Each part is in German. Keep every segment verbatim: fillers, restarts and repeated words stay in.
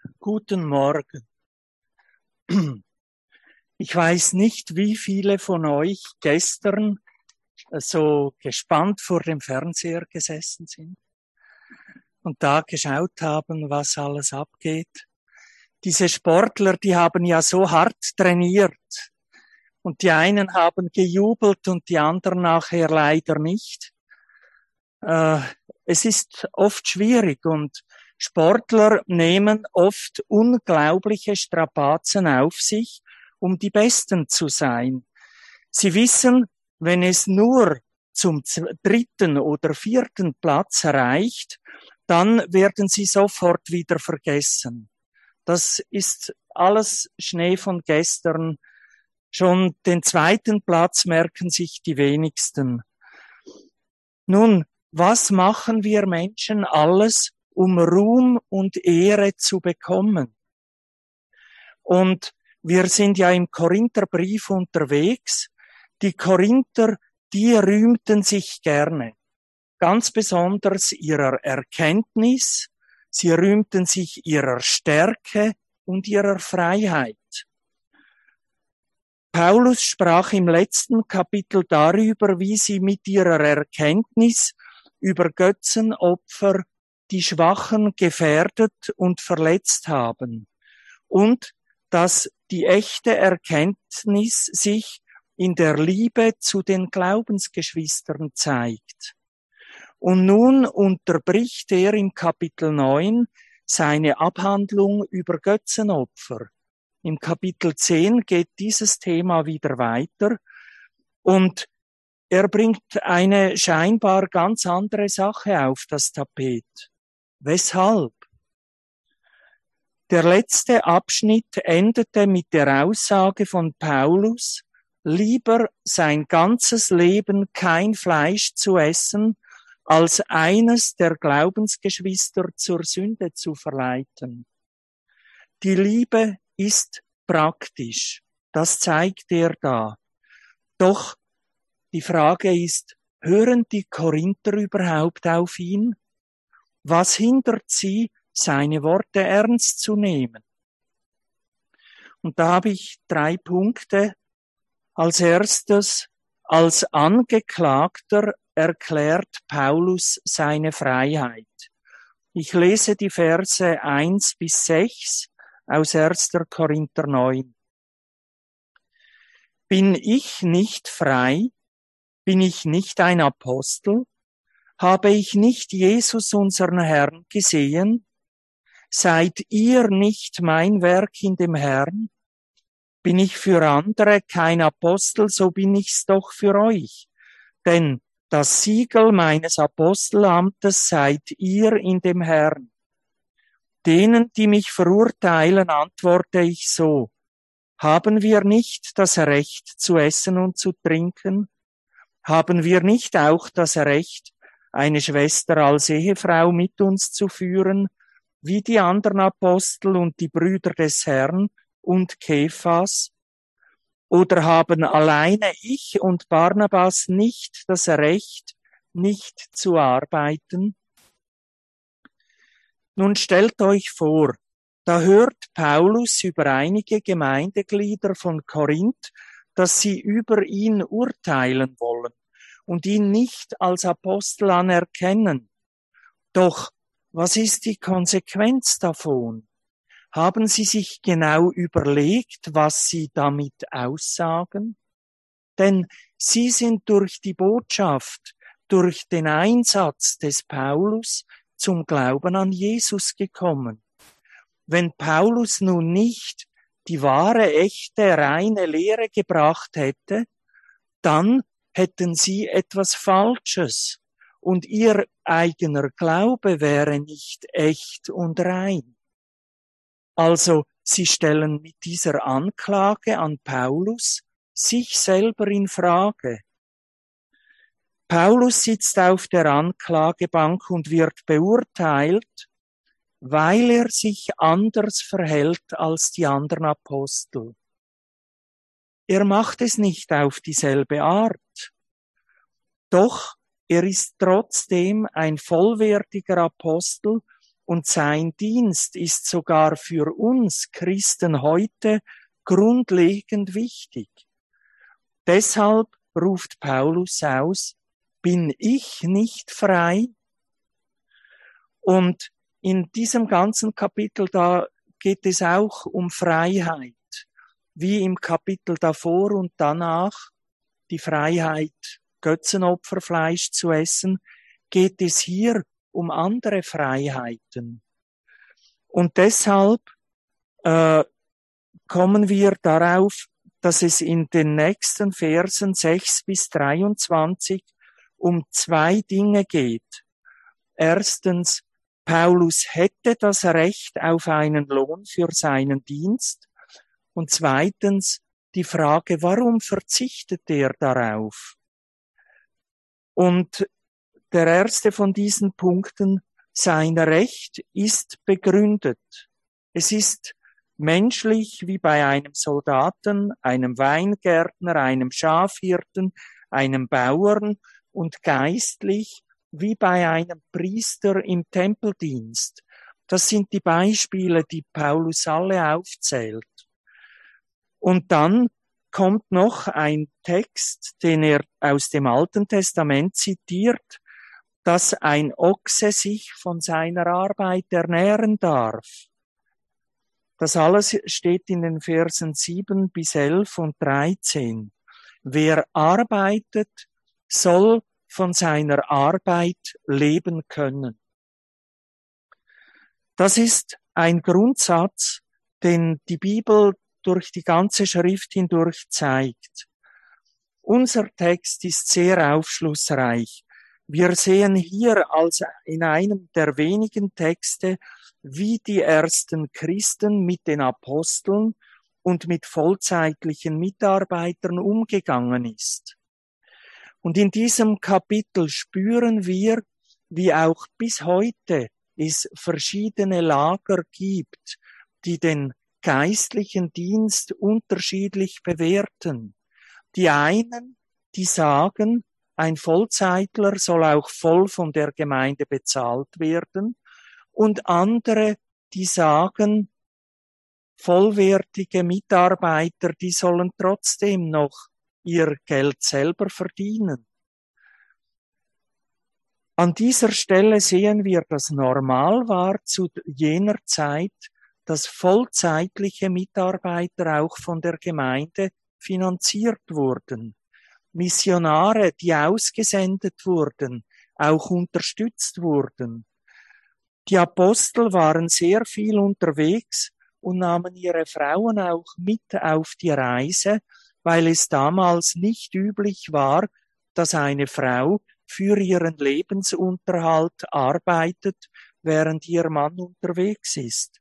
Guten Morgen. Ich weiß nicht, wie viele von euch gestern so gespannt vor dem Fernseher gesessen sind und da geschaut haben, was alles abgeht. Diese Sportler, die haben ja so hart trainiert und die einen haben gejubelt und die anderen nachher leider nicht. Äh, es ist oft schwierig und Sportler nehmen oft unglaubliche Strapazen auf sich, um die Besten zu sein. Sie wissen, wenn es nur zum dritten oder vierten Platz reicht, dann werden sie sofort wieder vergessen. Das ist alles Schnee von gestern. Schon den zweiten Platz merken sich die wenigsten. Nun, was machen wir Menschen alles, um Ruhm und Ehre zu bekommen? Und wir sind ja im Korintherbrief unterwegs. Die Korinther, die rühmten sich gerne. Ganz besonders ihrer Erkenntnis. Sie rühmten sich ihrer Stärke und ihrer Freiheit. Paulus sprach im letzten Kapitel darüber, wie sie mit ihrer Erkenntnis über Götzenopfer die Schwachen gefährdet und verletzt haben und dass die echte Erkenntnis sich in der Liebe zu den Glaubensgeschwistern zeigt. Und nun unterbricht er im Kapitel neun seine Abhandlung über Götzenopfer. Im Kapitel zehn geht dieses Thema wieder weiter und er bringt eine scheinbar ganz andere Sache auf das Tapet. Weshalb? Der letzte Abschnitt endete mit der Aussage von Paulus, lieber sein ganzes Leben kein Fleisch zu essen, als eines der Glaubensgeschwister zur Sünde zu verleiten. Die Liebe ist praktisch, das zeigt er da. Doch die Frage ist, hören die Korinther überhaupt auf ihn? Was hindert sie, seine Worte ernst zu nehmen? Und da habe ich drei Punkte. Als erstes, als Angeklagter erklärt Paulus seine Freiheit. Ich lese die Verse eins bis sechs aus erster Korinther neun. Bin ich nicht frei? Bin ich nicht ein Apostel? Habe ich nicht Jesus, unseren Herrn, gesehen? Seid ihr nicht mein Werk in dem Herrn? Bin ich für andere kein Apostel, so bin ich's doch für euch. Denn das Siegel meines Apostelamtes seid ihr in dem Herrn. Denen, die mich verurteilen, antworte ich so: Haben wir nicht das Recht zu essen und zu trinken? Haben wir nicht auch das Recht, eine Schwester als Ehefrau mit uns zu führen, wie die anderen Apostel und die Brüder des Herrn und Kephas? Oder haben alleine ich und Barnabas nicht das Recht, nicht zu arbeiten? Nun stellt euch vor, da hört Paulus über einige Gemeindeglieder von Korinth, dass sie über ihn urteilen wollen und ihn nicht als Apostel anerkennen. Doch was ist die Konsequenz davon? Haben sie sich genau überlegt, was sie damit aussagen? Denn sie sind durch die Botschaft, durch den Einsatz des Paulus zum Glauben an Jesus gekommen. Wenn Paulus nun nicht die wahre, echte, reine Lehre gebracht hätte, dann hätten sie etwas Falsches und ihr eigener Glaube wäre nicht echt und rein. Also, sie stellen mit dieser Anklage an Paulus sich selber in Frage. Paulus sitzt auf der Anklagebank und wird beurteilt, weil er sich anders verhält als die anderen Apostel. Er macht es nicht auf dieselbe Art. Doch er ist trotzdem ein vollwertiger Apostel Und sein Dienst ist sogar für uns Christen heute grundlegend wichtig. Deshalb ruft Paulus aus, bin ich nicht frei? Und in diesem ganzen Kapitel, da geht es auch um Freiheit, wie im Kapitel davor und danach, die Freiheit, Götzenopferfleisch zu essen, geht es hier um andere Freiheiten. Und deshalb äh, kommen wir darauf, dass es in den nächsten Versen sechs bis dreiundzwanzig um zwei Dinge geht. Erstens, Paulus hätte das Recht auf einen Lohn für seinen Dienst. Und zweitens, die Frage, warum verzichtet er darauf? Und der erste von diesen Punkten, sein Recht ist begründet. Es ist menschlich wie bei einem Soldaten, einem Weingärtner, einem Schafhirten, einem Bauern und geistlich wie bei einem Priester im Tempeldienst. Das sind die Beispiele, die Paulus alle aufzählt. Und dann kommt noch ein Text, den er aus dem Alten Testament zitiert, dass ein Ochse sich von seiner Arbeit ernähren darf. Das alles steht in den Versen sieben bis elf und dreizehn. Wer arbeitet, soll von seiner Arbeit leben können. Das ist ein Grundsatz, den die Bibel durch die ganze Schrift hindurch zeigt. Unser Text ist sehr aufschlussreich. Wir sehen hier als in einem der wenigen Texte, wie die ersten Christen mit den Aposteln und mit vollzeitlichen Mitarbeitern umgegangen ist. Und in diesem Kapitel spüren wir, wie auch bis heute es verschiedene Lager gibt, die den geistlichen Dienst unterschiedlich bewerten. Die einen, die sagen, ein Vollzeitler soll auch voll von der Gemeinde bezahlt werden, und andere, die sagen, vollwertige Mitarbeiter, die sollen trotzdem noch ihr Geld selber verdienen. An dieser Stelle sehen wir, dass normal war zu jener Zeit, dass vollzeitliche Mitarbeiter auch von der Gemeinde finanziert wurden. Missionare, die ausgesendet wurden, auch unterstützt wurden. Die Apostel waren sehr viel unterwegs und nahmen ihre Frauen auch mit auf die Reise, weil es damals nicht üblich war, dass eine Frau für ihren Lebensunterhalt arbeitet, während ihr Mann unterwegs ist.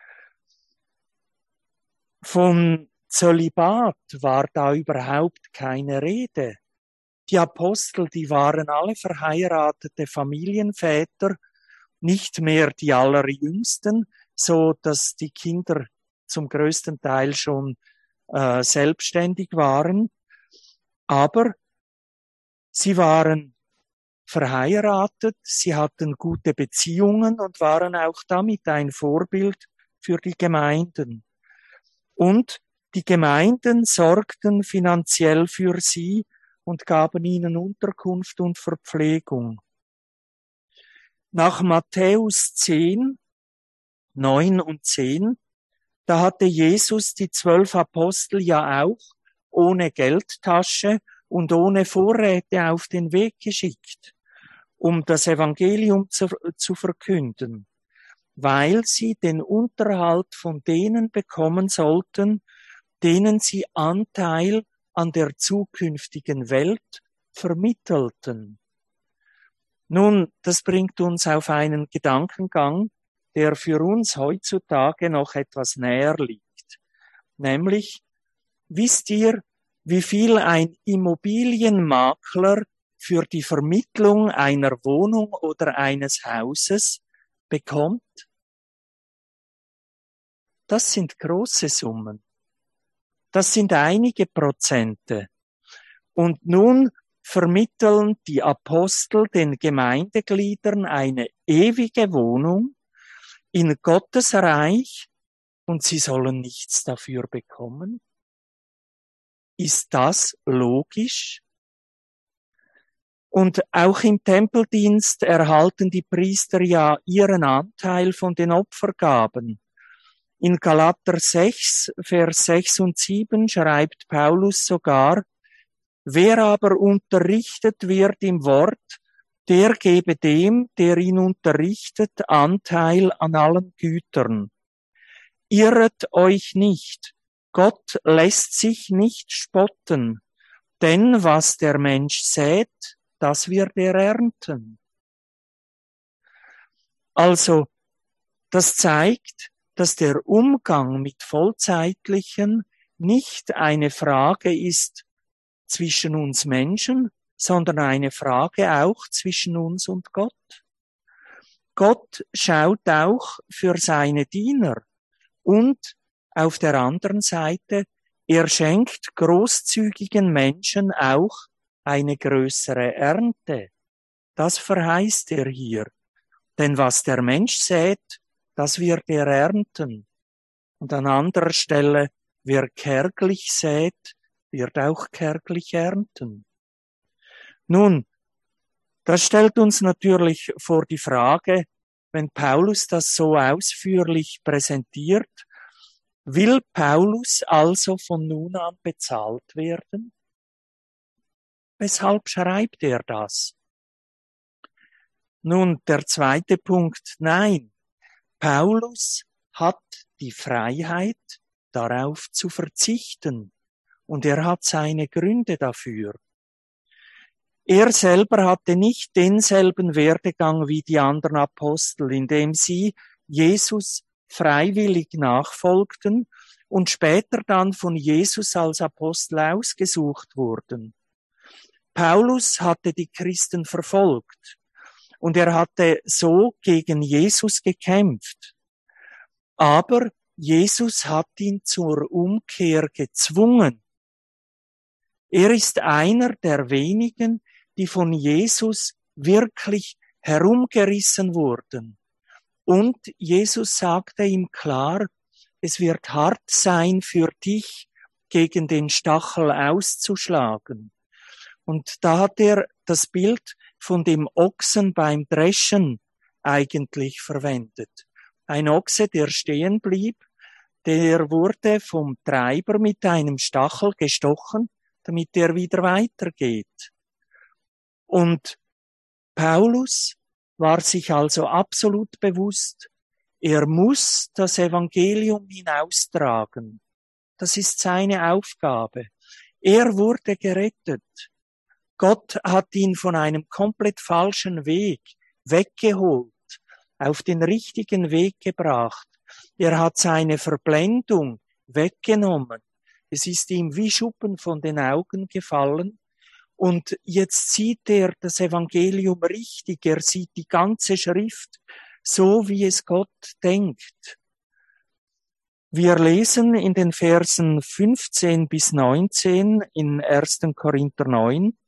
Von Zölibat war da überhaupt keine Rede. Die Apostel, die waren alle verheiratete Familienväter, nicht mehr die allerjüngsten, so dass die Kinder zum größten Teil schon äh, selbstständig waren, aber sie waren verheiratet, sie hatten gute Beziehungen und waren auch damit ein Vorbild für die Gemeinden. Und die Gemeinden sorgten finanziell für sie und gaben ihnen Unterkunft und Verpflegung. Nach Matthäus zehn, neun und zehn, da hatte Jesus die zwölf Apostel ja auch ohne Geldtasche und ohne Vorräte auf den Weg geschickt, um das Evangelium zu, zu verkünden, weil sie den Unterhalt von denen bekommen sollten, denen sie Anteil an der zukünftigen Welt vermittelten. Nun, das bringt uns auf einen Gedankengang, der für uns heutzutage noch etwas näher liegt. Nämlich, wisst ihr, wie viel ein Immobilienmakler für die Vermittlung einer Wohnung oder eines Hauses bekommt? Das sind große Summen. Das sind einige Prozente. Und nun vermitteln die Apostel den Gemeindegliedern eine ewige Wohnung in Gottes Reich und sie sollen nichts dafür bekommen? Ist das logisch? Und auch im Tempeldienst erhalten die Priester ja ihren Anteil von den Opfergaben. In Galater sechs, Vers sechs und sieben schreibt Paulus sogar, wer aber unterrichtet wird im Wort, der gebe dem, der ihn unterrichtet, Anteil an allen Gütern. Irret euch nicht, Gott lässt sich nicht spotten, denn was der Mensch sät, das wird er ernten. Also, das zeigt, dass der Umgang mit Vollzeitlichen nicht eine Frage ist zwischen uns Menschen, sondern eine Frage auch zwischen uns und Gott. Gott schaut auch für seine Diener und auf der anderen Seite, er schenkt großzügigen Menschen auch eine größere Ernte. Das verheißt er hier. Denn was der Mensch sät, das wird er ernten. Und an anderer Stelle, wer kärglich sät, wird auch kärglich ernten. Nun, das stellt uns natürlich vor die Frage, wenn Paulus das so ausführlich präsentiert, will Paulus also von nun an bezahlt werden? Weshalb schreibt er das? Nun, der zweite Punkt, nein. Paulus hat die Freiheit, darauf zu verzichten. Und er hat seine Gründe dafür. Er selber hatte nicht denselben Werdegang wie die anderen Apostel, indem sie Jesus freiwillig nachfolgten und später dann von Jesus als Apostel ausgesucht wurden. Paulus hatte die Christen verfolgt und er hatte so gegen Jesus gekämpft. Aber Jesus hat ihn zur Umkehr gezwungen. Er ist einer der wenigen, die von Jesus wirklich herumgerissen wurden. Und Jesus sagte ihm klar, es wird hart sein für dich, gegen den Stachel auszuschlagen. Und da hat er das Bild von dem Ochsen beim Dreschen eigentlich verwendet. Ein Ochse, der stehen blieb, der wurde vom Treiber mit einem Stachel gestochen, damit er wieder weitergeht. Und Paulus war sich also absolut bewusst, er muss das Evangelium hinaustragen. Das ist seine Aufgabe. Er wurde gerettet. Gott hat ihn von einem komplett falschen Weg weggeholt, auf den richtigen Weg gebracht. Er hat seine Verblendung weggenommen. Es ist ihm wie Schuppen von den Augen gefallen. Und jetzt sieht er das Evangelium richtig. Er sieht die ganze Schrift so, wie es Gott denkt. Wir lesen in den Versen fünfzehn bis neunzehn in ersten Korinther neun.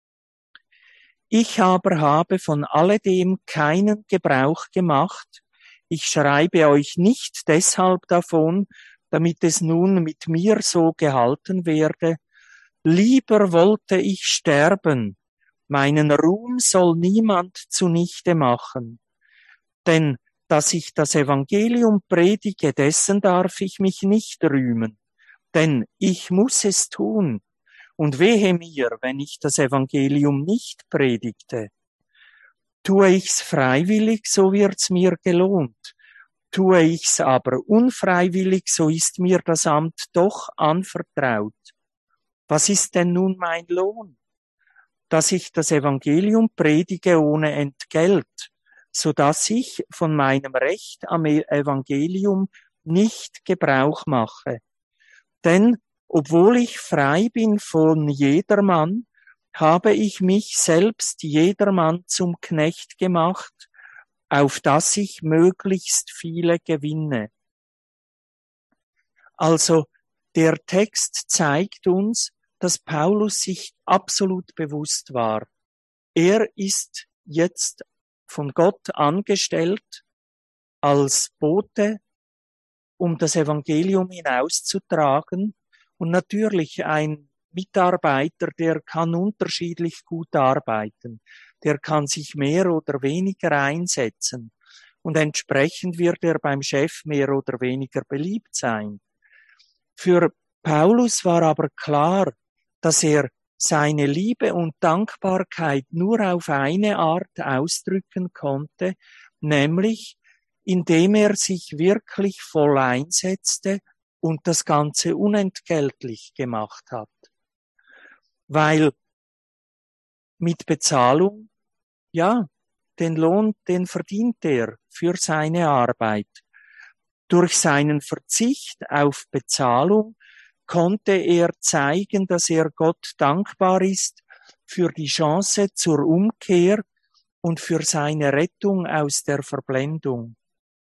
Ich aber habe von alledem keinen Gebrauch gemacht. Ich schreibe euch nicht deshalb davon, damit es nun mit mir so gehalten werde. Lieber wollte ich sterben. Meinen Ruhm soll niemand zunichte machen. Denn dass ich das Evangelium predige, dessen darf ich mich nicht rühmen. Denn ich muss es tun. Und wehe mir, wenn ich das Evangelium nicht predigte. Tue ich's freiwillig, so wird's mir gelohnt. Tue ich's aber unfreiwillig, so ist mir das Amt doch anvertraut. Was ist denn nun mein Lohn? Dass ich das Evangelium predige ohne Entgelt, so dass ich von meinem Recht am Evangelium nicht Gebrauch mache. Denn obwohl ich frei bin von jedermann, habe ich mich selbst jedermann zum Knecht gemacht, auf dass ich möglichst viele gewinne. Also der Text zeigt uns, dass Paulus sich absolut bewusst war. Er ist jetzt von Gott angestellt als Bote, um das Evangelium hinauszutragen. Und natürlich ein Mitarbeiter, der kann unterschiedlich gut arbeiten. Der kann sich mehr oder weniger einsetzen. Und entsprechend wird er beim Chef mehr oder weniger beliebt sein. Für Paulus war aber klar, dass er seine Liebe und Dankbarkeit nur auf eine Art ausdrücken konnte, nämlich indem er sich wirklich voll einsetzte und das Ganze unentgeltlich gemacht hat. Weil mit Bezahlung, ja, den Lohn, den verdient er für seine Arbeit. Durch seinen Verzicht auf Bezahlung konnte er zeigen, dass er Gott dankbar ist für die Chance zur Umkehr und für seine Rettung aus der Verblendung.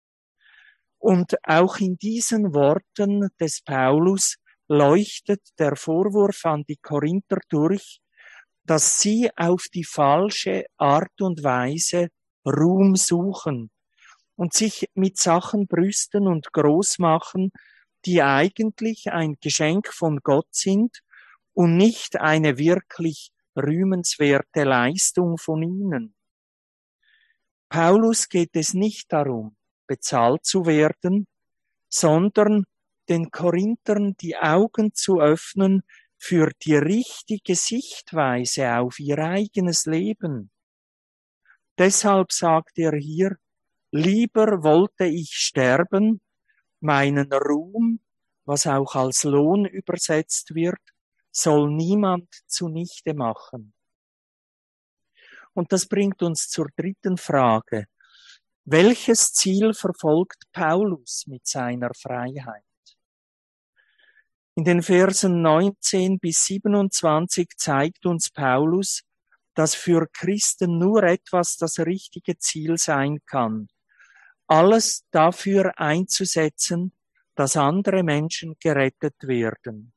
Und auch in diesen Worten des Paulus leuchtet der Vorwurf an die Korinther durch, dass sie auf die falsche Art und Weise Ruhm suchen und sich mit Sachen brüsten und groß machen, die eigentlich ein Geschenk von Gott sind und nicht eine wirklich rühmenswerte Leistung von ihnen. Paulus geht es nicht darum, bezahlt zu werden, sondern den Korinthern die Augen zu öffnen für die richtige Sichtweise auf ihr eigenes Leben. Deshalb sagt er hier, lieber wollte ich sterben, meinen Ruhm, was auch als Lohn übersetzt wird, soll niemand zunichte machen. Und das bringt uns zur dritten Frage. Welches Ziel verfolgt Paulus mit seiner Freiheit? In den Versen neunzehn bis siebenundzwanzig zeigt uns Paulus, dass für Christen nur etwas das richtige Ziel sein kann. Alles dafür einzusetzen, dass andere Menschen gerettet werden.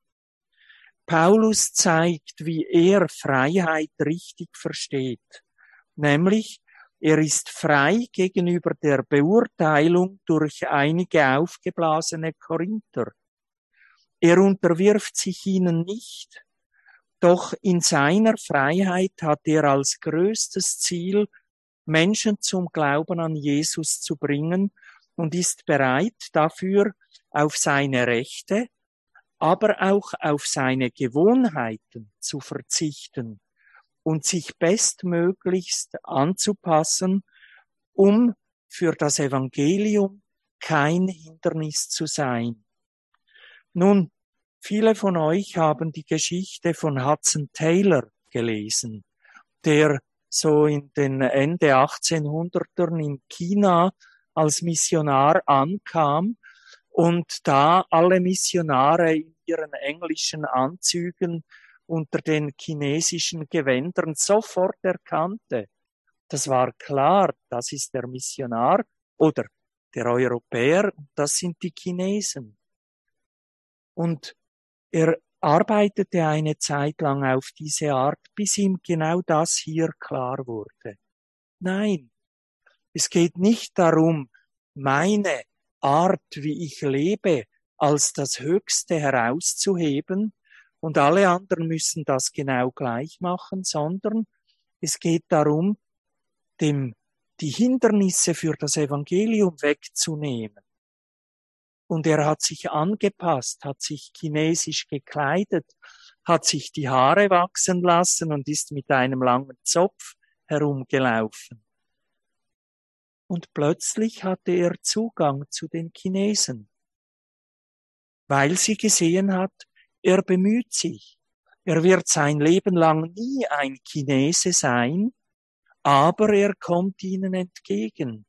Paulus zeigt, wie er Freiheit richtig versteht. Nämlich, er ist frei gegenüber der Beurteilung durch einige aufgeblasene Korinther. Er unterwirft sich ihnen nicht, doch in seiner Freiheit hat er als größtes Ziel, Menschen zum Glauben an Jesus zu bringen und ist bereit, dafür auf seine Rechte, aber auch auf seine Gewohnheiten zu verzichten und sich bestmöglichst anzupassen, um für das Evangelium kein Hindernis zu sein. Nun, viele von euch haben die Geschichte von Hudson Taylor gelesen, der so in den Ende achtzehnhundertern in China als Missionar ankam und da alle Missionare in ihren englischen Anzügen unter den chinesischen Gewändern sofort erkannte. Das war klar, das ist der Missionar oder der Europäer, das sind die Chinesen. Und er arbeitete eine Zeit lang auf diese Art, bis ihm genau das hier klar wurde. Nein, es geht nicht darum, meine Art, wie ich lebe, als das Höchste herauszuheben und alle anderen müssen das genau gleich machen, sondern es geht darum, dem die Hindernisse für das Evangelium wegzunehmen. Und er hat sich angepasst, hat sich chinesisch gekleidet, hat sich die Haare wachsen lassen und ist mit einem langen Zopf herumgelaufen. Und plötzlich hatte er Zugang zu den Chinesen, weil sie gesehen hat, er bemüht sich. Er wird sein Leben lang nie ein Chinese sein, aber er kommt ihnen entgegen.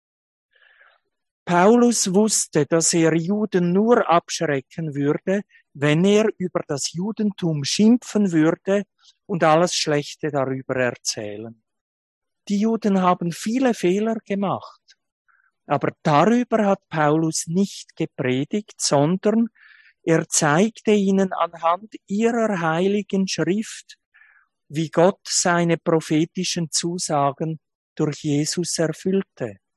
Paulus wusste, dass er Juden nur abschrecken würde, wenn er über das Judentum schimpfen würde und alles Schlechte darüber erzählen. Die Juden haben viele Fehler gemacht, aber darüber hat Paulus nicht gepredigt, sondern er zeigte ihnen anhand ihrer heiligen Schrift, wie Gott seine prophetischen Zusagen durch Jesus erfüllte.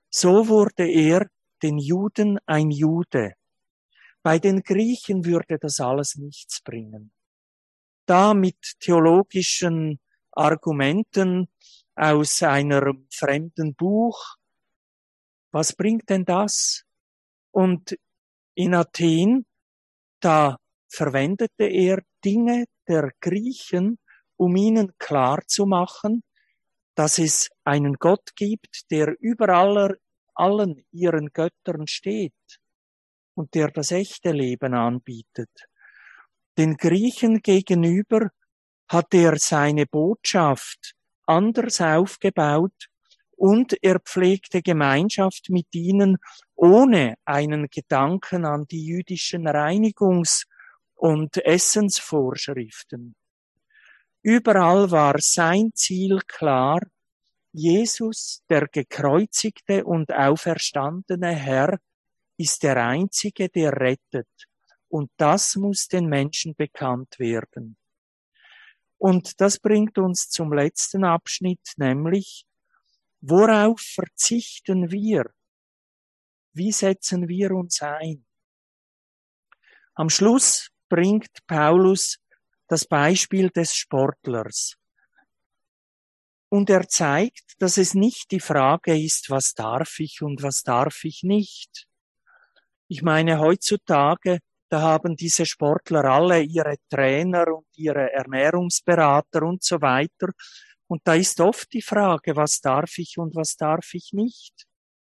So wurde er den Juden ein Jude. Bei den Griechen würde das alles nichts bringen. Da mit theologischen Argumenten aus einem fremden Buch, was bringt denn das? Und in Athen, da verwendete er Dinge der Griechen, um ihnen klarzumachen, dass es einen Gott gibt, der über aller, allen ihren Göttern steht und der das echte Leben anbietet. Den Griechen gegenüber hat er seine Botschaft anders aufgebaut und er pflegte Gemeinschaft mit ihnen ohne einen Gedanken an die jüdischen Reinigungs- und Essensvorschriften. Überall war sein Ziel klar: Jesus, der gekreuzigte und auferstandene Herr, ist der Einzige, der rettet. Und das muss den Menschen bekannt werden. Und das bringt uns zum letzten Abschnitt, nämlich: Worauf verzichten wir? Wie setzen wir uns ein? Am Schluss bringt Paulus das Beispiel des Sportlers. Und er zeigt, dass es nicht die Frage ist, was darf ich und was darf ich nicht. Ich meine, heutzutage, da haben diese Sportler alle ihre Trainer und ihre Ernährungsberater und so weiter. Und da ist oft die Frage, was darf ich und was darf ich nicht.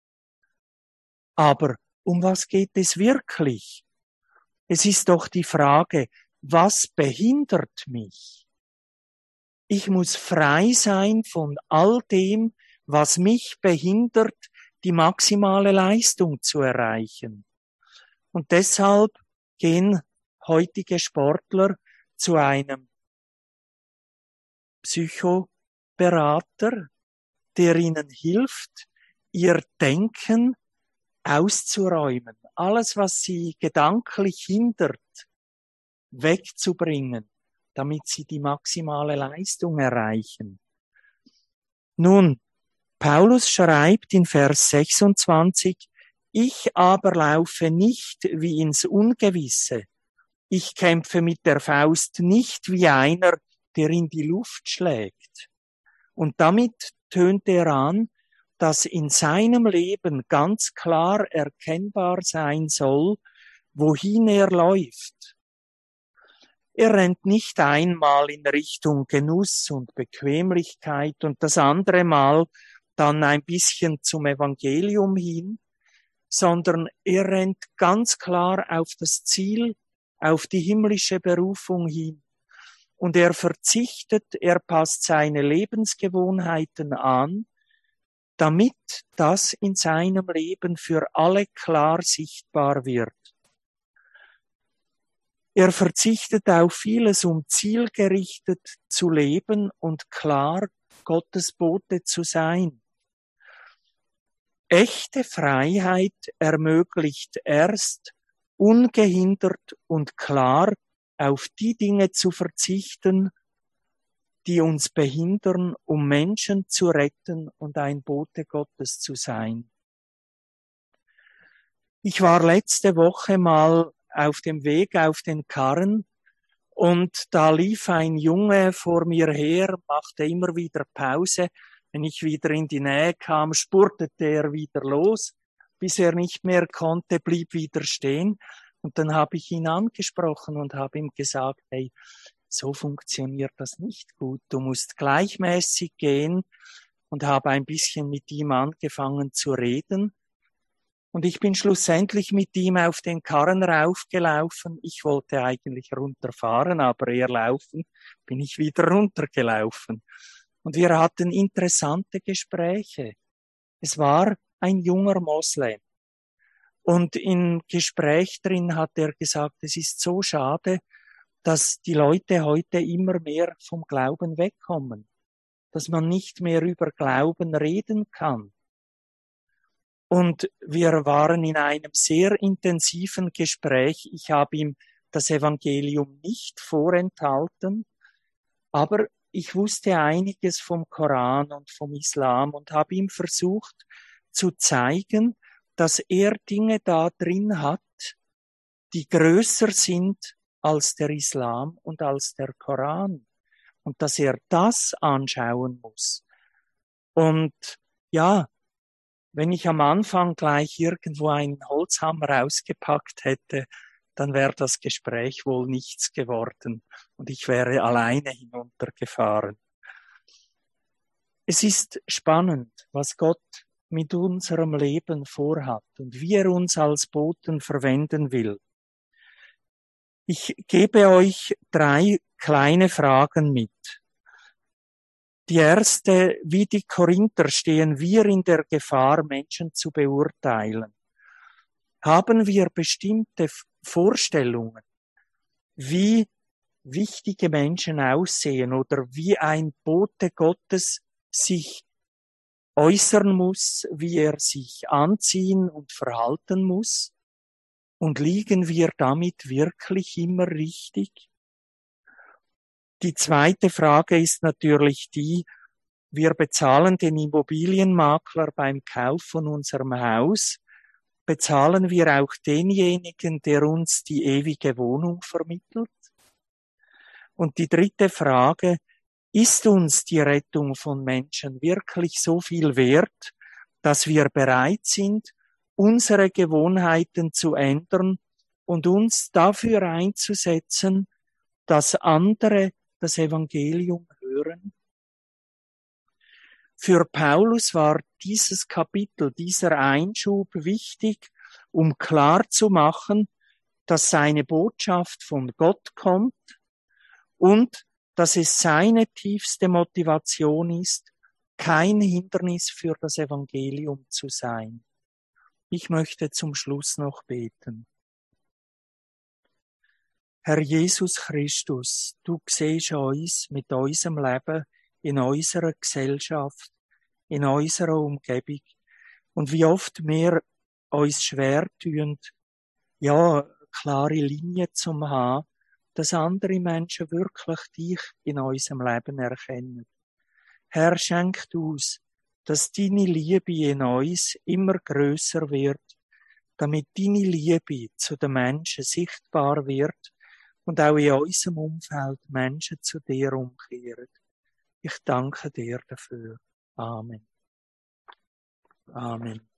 Aber um was geht es wirklich? Es ist doch die Frage, was behindert mich? Ich muss frei sein von all dem, was mich behindert, die maximale Leistung zu erreichen. Und deshalb gehen heutige Sportler zu einem Psychoberater, der ihnen hilft, ihr Denken auszuräumen. Alles, was sie gedanklich hindert, wegzubringen, damit sie die maximale Leistung erreichen. Nun, Paulus schreibt in Vers sechsundzwanzig, ich aber laufe nicht wie ins Ungewisse. Ich kämpfe mit der Faust nicht wie einer, der in die Luft schlägt. Und damit tönt er an, dass in seinem Leben ganz klar erkennbar sein soll, wohin er läuft. Er rennt nicht einmal in Richtung Genuss und Bequemlichkeit und das andere Mal dann ein bisschen zum Evangelium hin, sondern er rennt ganz klar auf das Ziel, auf die himmlische Berufung hin. Und er verzichtet, er passt seine Lebensgewohnheiten an, damit das in seinem Leben für alle klar sichtbar wird. Er verzichtet auf vieles, um zielgerichtet zu leben und klar Gottes Bote zu sein. Echte Freiheit ermöglicht erst, ungehindert und klar auf die Dinge zu verzichten, die uns behindern, um Menschen zu retten und ein Bote Gottes zu sein. Ich war letzte Woche mal auf dem Weg auf den Karren und da lief ein Junge vor mir her, machte immer wieder Pause. Wenn ich wieder in die Nähe kam, spurtete er wieder los, bis er nicht mehr konnte, blieb wieder stehen. Und dann habe ich ihn angesprochen und habe ihm gesagt, hey, so funktioniert das nicht gut. Du musst gleichmäßig gehen, und habe ein bisschen mit ihm angefangen zu reden. Und ich bin schlussendlich mit ihm auf den Karren raufgelaufen. Ich wollte eigentlich runterfahren, aber eher laufen, bin ich wieder runtergelaufen. Und wir hatten interessante Gespräche. Es war ein junger Moslem. Und im Gespräch drin hat er gesagt, es ist so schade, dass die Leute heute immer mehr vom Glauben wegkommen, dass man nicht mehr über Glauben reden kann. Und wir waren in einem sehr intensiven Gespräch. Ich habe ihm das Evangelium nicht vorenthalten, aber ich wusste einiges vom Koran und vom Islam und habe ihm versucht zu zeigen, dass er Dinge da drin hat, die größer sind als der Islam und als der Koran. Und dass er das anschauen muss. Und ja, wenn ich am Anfang gleich irgendwo einen Holzhammer ausgepackt hätte, dann wäre das Gespräch wohl nichts geworden und ich wäre alleine hinuntergefahren. Es ist spannend, was Gott mit unserem Leben vorhat und wie er uns als Boten verwenden will. Ich gebe euch drei kleine Fragen mit. Die erste, wie die Korinther stehen wir in der Gefahr, Menschen zu beurteilen. Haben wir bestimmte Vorstellungen, wie wichtige Menschen aussehen oder wie ein Bote Gottes sich äußern muss, wie er sich anziehen und verhalten muss? Und liegen wir damit wirklich immer richtig? Die zweite Frage ist natürlich die, wir bezahlen den Immobilienmakler beim Kauf von unserem Haus, bezahlen wir auch denjenigen, der uns die ewige Wohnung vermittelt? Und die dritte Frage, ist uns die Rettung von Menschen wirklich so viel wert, dass wir bereit sind, unsere Gewohnheiten zu ändern und uns dafür einzusetzen, dass andere das Evangelium hören? Für Paulus war dieses Kapitel, dieser Einschub wichtig, um klar zu machen, dass seine Botschaft von Gott kommt und dass es seine tiefste Motivation ist, kein Hindernis für das Evangelium zu sein. Ich möchte zum Schluss noch beten. Herr Jesus Christus, du siehst uns mit unserem Leben in unserer Gesellschaft, in unserer Umgebung und wie oft wir uns schwer tun, ja, klare Linien zu haben, dass andere Menschen wirklich dich in unserem Leben erkennen. Herr, schenk uns, dass deine Liebe in uns immer grösser wird, damit deine Liebe zu den Menschen sichtbar wird und auch in unserem Umfeld Menschen zu dir umkehren. Ich danke dir dafür. Amen. Amen.